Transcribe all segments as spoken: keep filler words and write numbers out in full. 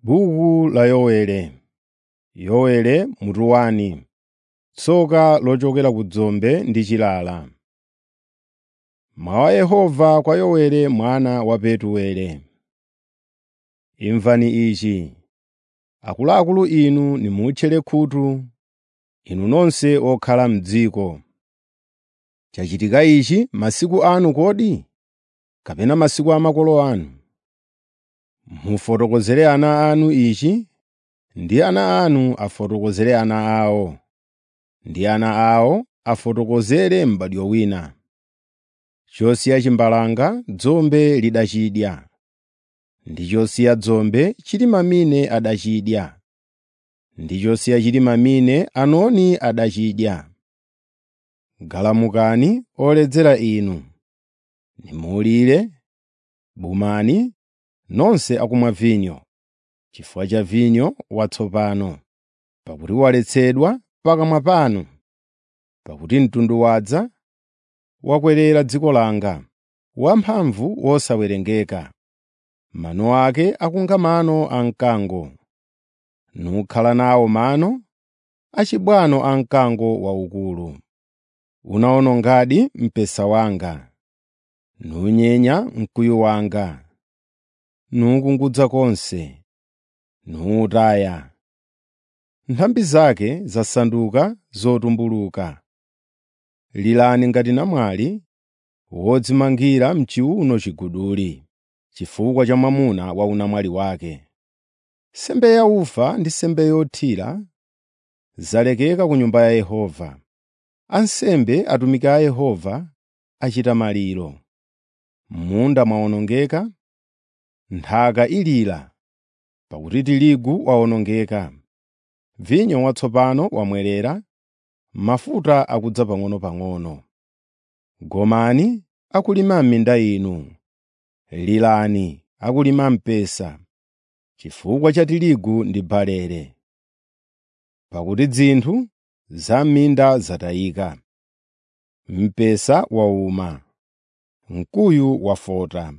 Buku la Yoweli. Yoweli mutu wani. Tsoka lochokera ku dzombe ndi chilala. Mawu a Yehova kwa Yoweli mwana wa Petueli. Imvani ichi, akuluakulu inu nimutchere khutu, inu nonse okhala m'dziko. Chachitika ichi masiku anu kodi, kapena masiku a makolo anu? Mufotokozere ana anu ichi, ndi ana anu afotokozere ana awo, ndi ana awo afotokozere m'badwo wina. Chosiya chimbalanga dzombe lidachidya, ndi chosiya dzombe chilimamine adachidya, ndi chosiya chilimamine anoni adachidya. Galamukani oledzera inu, nimulire, bumani, nonse akumwa vinyo, chifukwa cha vinyo watsopano, pakuti waletsedwa pakamwa panu. Pakuti mtundu wadza, wakwerera dziko langa, wamphamvu wosawerengeka. Mano ake akunga mano a mkango, nukhala nawo mano achibwano a mkango waukulu. Unawonongadi mpesa wanga, nunyenya mkuyu wanga, nukungudza konse, nuutaya. Nthambi zake zasanduka zotumbuluka. Lilani ngati namwali wodzimangira m'chiuno chiguduli, chifukwa cha mwamuna wa unamwali wake. Sembe ya ufa ndi sembe yothira zalekeka ku nyumba ya Yehova. Ansembe atumiki a Yehova achita maliro. Munda mwawonongeka, nthaka ilira, pakuti tirigu wawonongeka. Vinyo watsopano wamwerera, mafuta akudza pang'ono-pang'ono. Gomani akulima m'minda inu, lilani akulima mpesa, chifukwa cha tirigu ndi barele. Pakuti zinthu za m'minda zatayika, mpesa wauma, mkuyu wafota.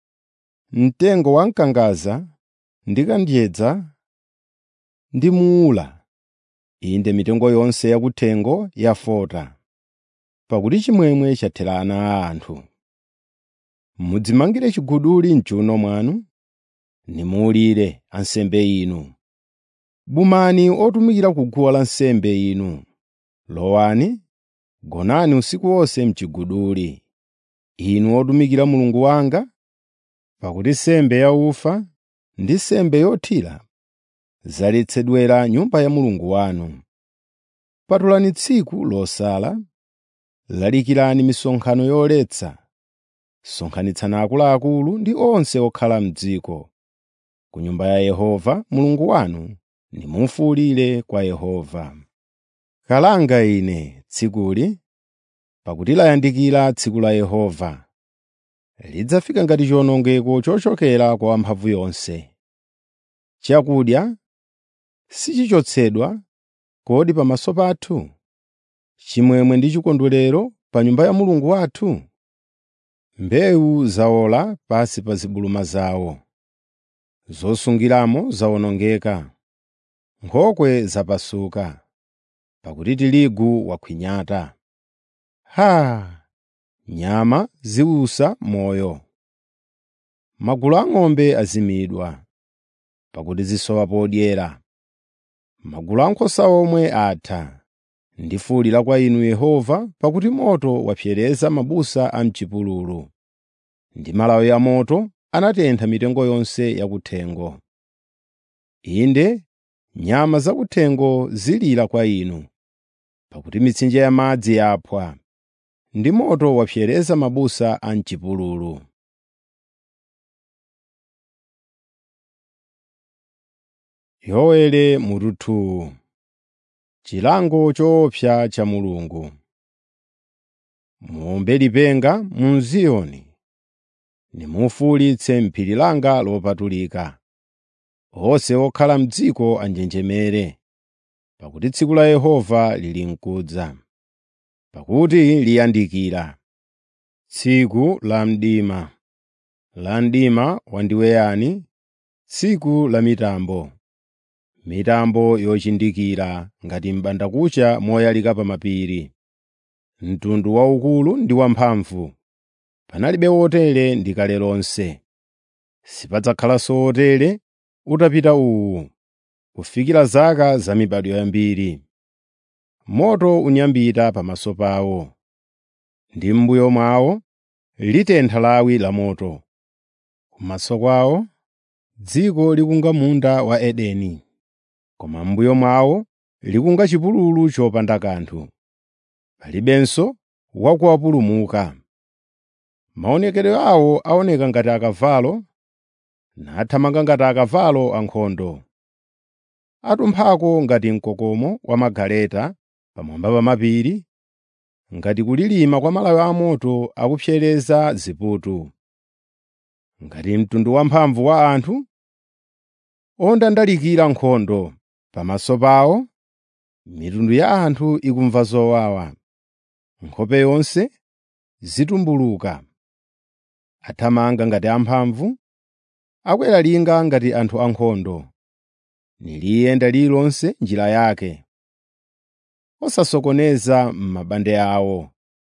Mtengo wa mkangaza ndi kanjedza ndi muula, inde mitengo yonse yakuthengo yafota, pakuti chimwemwe chathera ana a anthu. Mudzimangire chiguduli m'chiuno mwanu, nimulire ansembe inu. Bumani otumikira ku guwa lansembe inu. Lowani, gonani usiku wonse m'chiguduli, inu otumikira Mulungu wanga, pakuti sembe ya ufa ndi sembe yothira zaletsedwera nyumba ya Mulungu wanu. Patulani tsiku losala, lalikirani misonkhano yoletsa, sonkhanitsani akuluakulu ndi onse okhala m'dziko. Ku nyumba ya Yehova Mulungu wanu nimufuwulire kwa Yehova. Kalanga ine tsikuli, pakuti layandikira tsiku la Yehova. Lidzafika ngati chiwonongeko chochokera kwa Wamphamvu Yonse. Chakudya sichichotsedwa kodi pamaso pathu, chimwemwe ndi chikondwerero pa nyumba ya Mulungu wathu? Mbewu zawola pansi pa zibuluma zawo, zosungiramo zawonongeka, nkhokwe zapasuka, pakuti tirigu wakhwinyata. Haa! Nyama ziwusa moyo, magulu ang'ombe azimidwa, pakuti zisowa podyera. Magulu ankhosa omwe atha. Ndifuwulira kwa inu Yehova, pakuti moto wapsereza mabusa a m'chipululu, ndi malawi a moto anatentha mitengo yonse yakuthengo. Inde nyama zakuthengo zilira kwa inu, pakuti mitsinje ya madzi yaphwa, ndi moto wapsereza mabusa a m'chipululu. Yoweli mutu two. Chilango choopsa cha Mulungu. Muwombe lipenga mu Ziyoni, nimufuwulitse m'phiri langa lopatulika. Onse okhala m'dziko anjenjemere, pakuti tsiku la Yehova lili mkudza, pakuti liyandikira. Tsiku la mdima. La mdima wandiweyani, tsiku la mitambo, mitambo yochindikira ngati m'bandakucha moyalika pa mapiri. Mtundu waukulu ndi wamphamvu, panalibe wotere ndi kale lonse. Sipadzakhalanso wotere utapita uwu, kufikira zaka za mibadwo yambiri. Moto unyambita pamaso pawo, ndi m'mbuyo mwawo litentha lawi la moto. Kumaso kwawo dziko likunga munda wa Edeni, koma m'mbuyo mwawo likunga chipululu chopanda kanthu. Palibenso wakuwapulumuka. Maonekedwe awo aoneka ngati akavalo, nathamanga ngati akavalo ankhondo. Atumphako ngati mkokomo wa magaleta pamwamba pa mapiri, ngati kulilima kwa malawi amoto akupsereza ziputu. Ngati mtundu wamphamvu wa anthu ondandalikira nkhondo, pamaso pawo mitundu ya anthu ikumva zowawa. Nkhope yonse zitumbuluka. Athamanga ngati amphamvu, akwera linga ngati anthu ankhondo, niliyenda lililonse njira yake, osasokoneza m'mabande awo.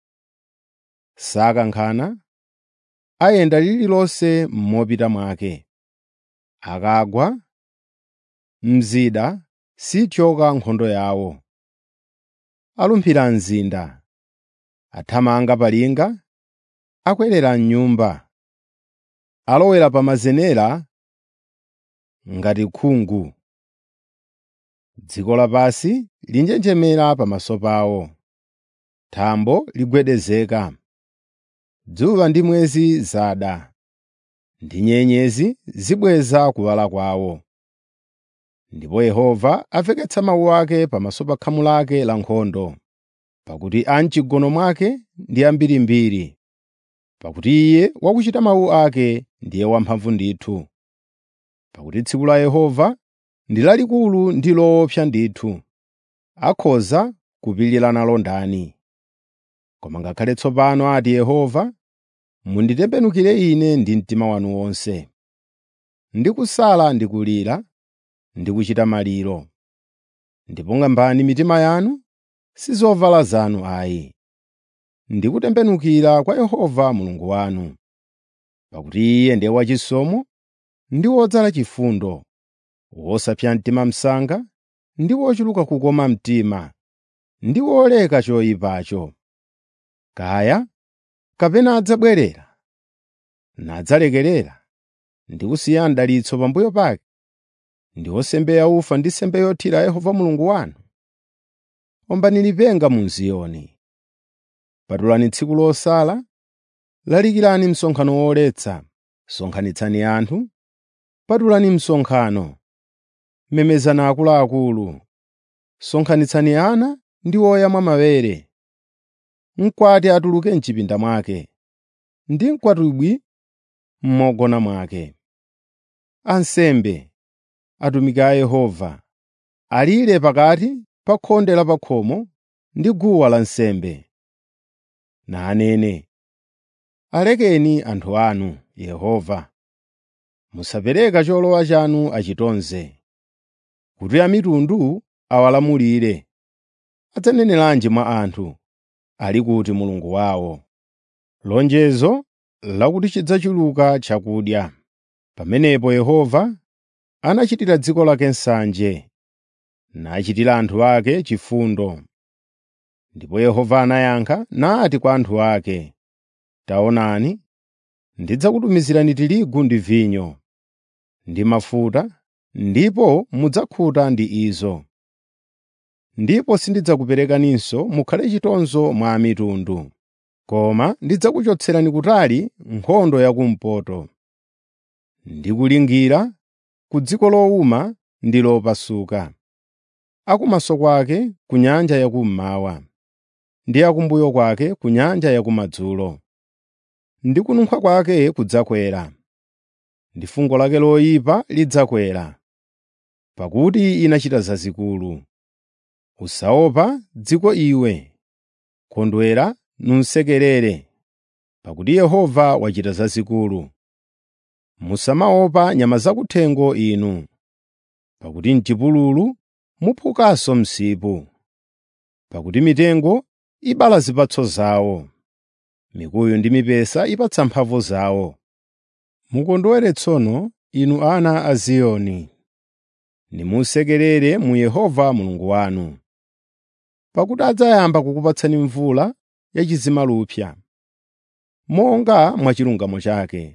Sakankhana, ayenda lililonse mopita mwake. Akagwa mzida sithyoka nkhondo yawo. Alumphira mzinda, athamanga pa linga, akwerera m'nyumba. Alowera pa mazenera ngati khungu. Dziko lapansi linjenjemera pamaso pawo, thambo ligwedezeka. Dzuwa ndi mwezi zada, ndi nyenyezi zibweza kuwala kwawo. Ndipo Yehova amveketsa mawu ake pamaso pa khamu lake la nkhondo, pakuti a m'chigono mwake ndi ambirimbiri. Pakuti Iye wakuchita mawu ake ndiye wamphamvu ndithu. Pakuti tsiku la Yehova ndi lalikulu ndi loopsa ndithu, akhoza kupirira nalo ndani? Koma ngakhale tsopano ati Yehova, munditembenukire ine ndi mtima wanu wonse. Ndi kusala ndi kulira, ndi kuchita maliro. Ndipo ng'ambani mitima yanu, si zovala zanu ayi. Ndi kutembenukira kwa Yehova Mulungu wanu. Pakuti Iye ndiye wachisomo ndi wodzala chifundo, wosapsa mtima msanga, ndi wochuluka kukoma mtima, ndi woleka choyipacho. Kaya kapena adzabwerera, nadzalekerera, ndi kusiya mdalitso pambuyo pake, ndi nsembe yaufa ndi nsembe yothira Yehova Mulungu wanu. Ombani lipenga mu Ziyoni. Patulani tsiku losala, lalikirani msonkhano woletsa, sonkhanitsani anthu, patulani msonkhano, memezani akuluakulu, sonkhanitsani ana ndi oyamwa mawere. Mkwati atuluke m'chipinda mwake, ndi mkwatibwi m'mogona mwake. Ansembe, atumiki a Yehova, alire pakati pa khonde la pa khomo ndi guwa lansembe. Na anene, alekeni anthu anu, Yehova. Musapereka cholowa chanu achitonze, kuti a mitundu awalamulire. Adzaneneranji mwa anthu, ali kuti Mulungu wawo? Lonjezo lakuti chidzachuluka chakudya. Pamenepo Yehova anachitira dziko lake nsanje, nachitira anthu ake chifundo. Ndipo Yehova anayankha nati kwa anthu ake, taonani, ndidzakutumizirani tirigu ndi vinyo, ndi mafuta, ndipo mudzakhuta ndi izo. Ndipo sindidzakuperekaninso mukhale chitonzo mwa mitundu, koma ndidzakuchotserani kutali nkhondo yakumpoto, ndi kulingira ku dziko lowuma ndi lopasuka, akumaso kwake ku nyanja yakummawa, ndi akumbuyo kwake ku nyanja yakumadzulo. Ndi kununkha kwake kudzakwera, ndi fungo lake loyipa lidzakwera, pakuti inachita zazikulu. Usaopa dziko iwe, kondwera nusekerere, pakuti Yehova wachita zazikulu. Musamaopa nyama zakuthengo inu, pakuti m'chipululu muphukanso msipu. Pakuti mitengo ibala zipatso zawo, mikuyu ndi mipesa ipatsa mphamvu zawo. Mukondwere tsono, inu ana a Ziyoni, nimusekerere mu Yehova Mulungu wanu. Pakuti adzayamba kukupatsani mvula yachizimalupsa, monga mwa chilungamo chake.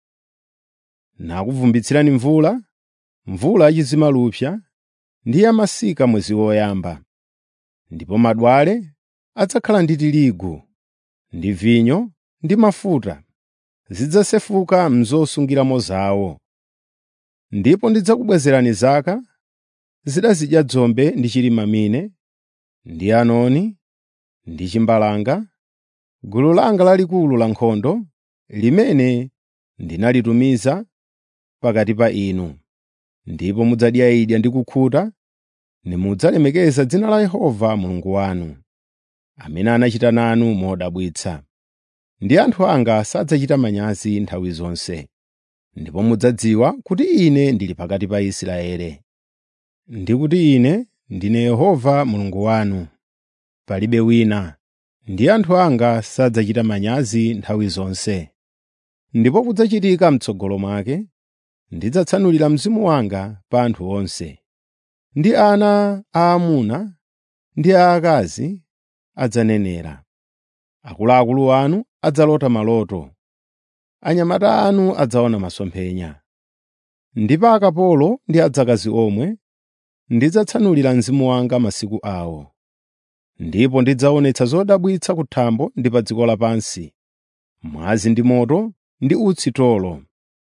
Nakuvumbitsirani mvula, mvula yachizimalupsa ndi yamasika mwezi woyamba. Ndipo madwale adzakhala ndi tirigu, ndi vinyo ndi mafuta zidzasefuka m'zosungiramo zawo. Ndipo ndidzakubwezerani zaka zidazidya dzombe ndi chilimamine, ndi anoni, ndi chimbalanga, gulu langa lalikulu la nkhondo, limene ndinalitumiza pakati pa inu. Ndipo mudzadya idya ndi kukhuta, nimudzalemekeza dzina la Yehova Mulungu wanu, amene anachita nanu modabwitsa. Ndi anthu anga sadzachita manyazi nthawi zonse. Ndipo mudzadziwa kuti Ine ndili pakati pa Israeli, ndi kuti Ine ndine Yehova Mulungu wanu, palibe wina, ndi anthu anga sadzachita manyazi nthawi zonse. Ndipo kudzachitika m'tsogolo mwake, ndidzatsanulira Mzimu wanga pa anthu onse, ndi ana aamuna ndi aakazi adzanenera. Akuluakulu anu adzalota maloto, anyamata anu adzaona masomphenya. Ndipo akapolo ndi adzakazi omwe ndidzatsanulira Mzimu wanga masiku awo. Ndipo ndidzaonetsa zodabwitsa kuthambo ndi pa dziko lapansi, mwazi ndi moto ndi utsi tolo.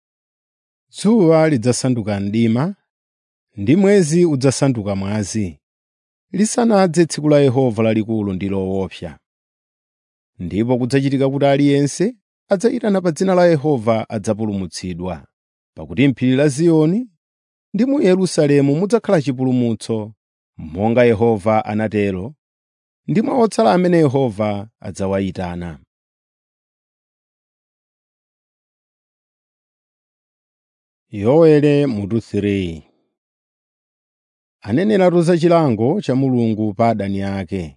Dzuwa lidzasanduka mdima, ndi mwezi udzasanduka mwazi, lisanadze tsiku la Yehova lalikulu ndi loopsa. Ndipo kudzachitika kuti aliyense adzayitana pa dzina la Yehova adzapulumutsidwa. Pakuti m'phiri la Ziyoni ndi mu Yerusalemu mudzakhala chipulumutso, monga Yehova anatero, ndi mwa otsala amene Yehova adzawayitana. Yoweli mutu three. Aneneratu za chilango cha Mulungu pa adani ake.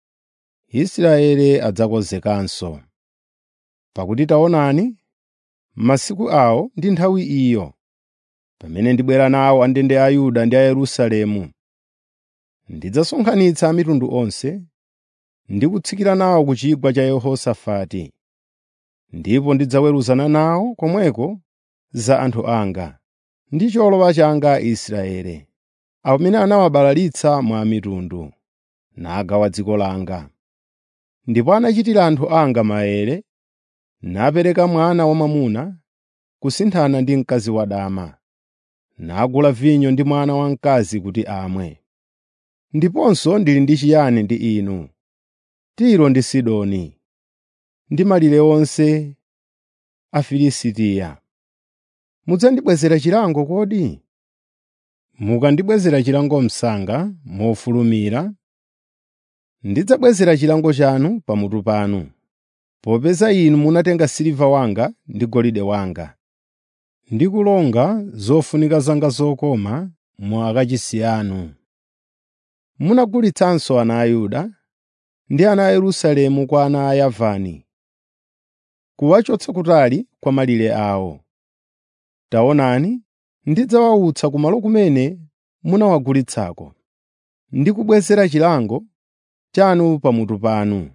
Israeli adzakonzekanso. Pakuti taonani, masiku awo ndi nthawi iyo, pamene ndibwera nawo andende a Yuda ndi a Yerusalemu, ndidzasonkhanitsa mitundu onse, ndi kutsikira nawo ku chigwa cha Yehosafati. Ndipo ndidzaweruzana nawo komweko za anthu anga, ndi cholowa changa Israeli, amene anawabalalitsa mwa mitundu, nagawa dziko langa. Ndipo anachitira anthu anga maere, napereka mwana wamwamuna kusinthana ndi mkazi wadama, nagula vinyo ndi mwana wamkazi kuti amwe. Ndiponso ndili ndi chiyani ndi inu, Tiro ndi Sidoni, ndi malire onse a Filisitiya? Mudzandibwezera chilango kodi? Mukandibwezera chilango msanga mofulumira, ndidzabwezera chilango chanu pamutu panu, popeza inu munatenga siliva wanga ndi golide wanga, ndi kulonga zofunika zanga zokoma mwa akachisi anu. Munagulitsanso ana a Yuda ndi ana a Yerusalemu kwa ana a Yavani, kuwachotsa kutali kwa malire awo. Taonani, ndidzawautsa kumalo kumene munawagulitsako, ndi kubwezera chilango chanu pamutu panu.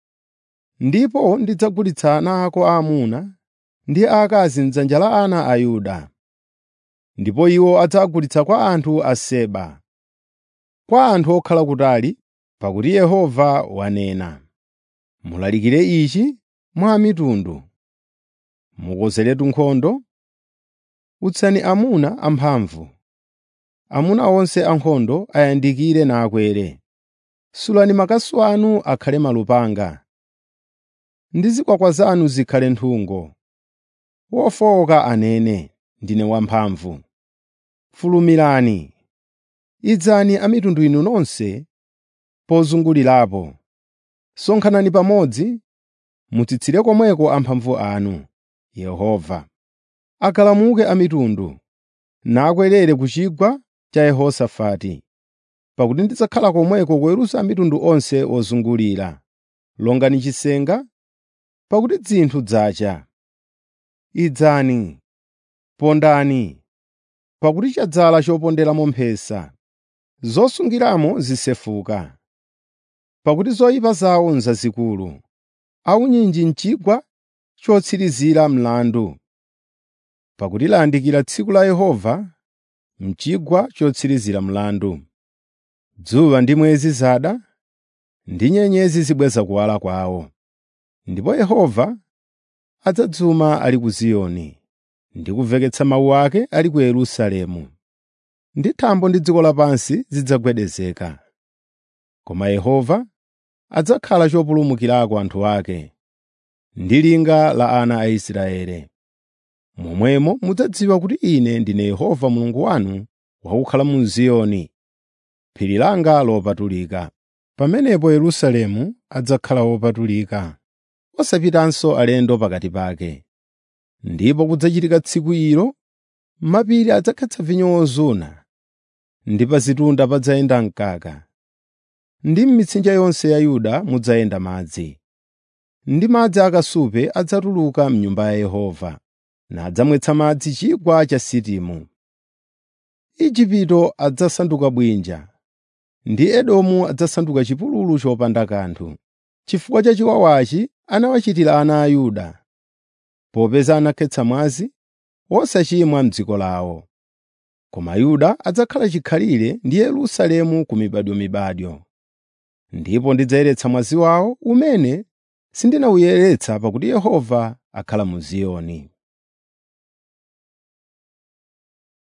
Ndipo ndidzagulitsa ana ako aamuna ndi aakazi m'dzanja la ana a Yuda, ndipo iwo adzawagulitsa kwa anthu a Seba, kwa anthu okhala kutali, pakuti Yehova wanena. Mulalikire ichi mwa mitundu, mukonzeretu nkhondo, utsani amuna amphamvu, amuna onse ankhondo ayandikire nakwere. Sulani makasu anu akhale malupanga, ndi zikwakwa zanu zikhale nthungo. Wofowoka anene, ndine wamphamvu. Fulumirani, idzani a mitundu inu nonse pozungulirapo. Sonkhanani pamodzi, mutsitsire komweko amphamvu anu, Yehova. akalamuke a mitundu, nakwerere ku chigwa cha Yehosafati. Pakuti ndidzakhala komweko kuweruza a mitundu onse ozungulira. Longani chisenga, pakuti dzinthu dzacha. Idzani, pondani, pakuti chadzala choponderamo mphesa, zosungiramo zisefuka. Pakuti zoyipa zawo n'zazikulu, aunyinji m'chigwa chotsirizira mlandu. Pakuti layandikira tsiku la Yehova m'chigwa chotsirizira mlandu. Dzuwa ndi mwezi zada, ndi nyenyezi zibweza kuwala kwawo. Ndipo Yehova adzadzuma ali ku Ziyoni, ndi kumveketsa mawu ake ali ku Yerusalemu. Ndi thambo ndi dziko lapansi zidzagwedezeka. Koma Yehova adzakhala chopulumukirako anthu ake, ndi linga la ana a Israeli. Momwemo mudzadziwa kuti Ine ndine Yehova Mulungu wanu wakukhala mu Ziyoni, phiri langa lopatulika. Pamenepo Yerusalemu adzakhala wopatulika, osapitanso alendo pakati pake. Ndipo kudzachitika tsiku ilo, mapiri adzakhetsa vinyo wozuna, ndi pa zitunda padzayenda mkaka. Ndi m'mitsinje yonse ya Yuda mudzayenda madzi. Ndi madzi akasupe adzatuluka m'nyumba ya Yehova, nadzamwetsa madzi chigwa cha Sitimu. Igupto adzasanduka bwinja, ndi Edomu adzasanduka chipululu chopanda kanthu, chifukwa cha chiwawachi anawachitira ana a Yuda, popeza anakhetsa mwazi wosachimwa m'dziko lawo. Koma Yuda adzakhala chikhalire ndi Yerusalemu ku mibadyomibadyo. Ndipo ndidzayeretsa mwazi wawo umene sindinawuyeretsa, pakuti Yehova akhala mu Ziyoni.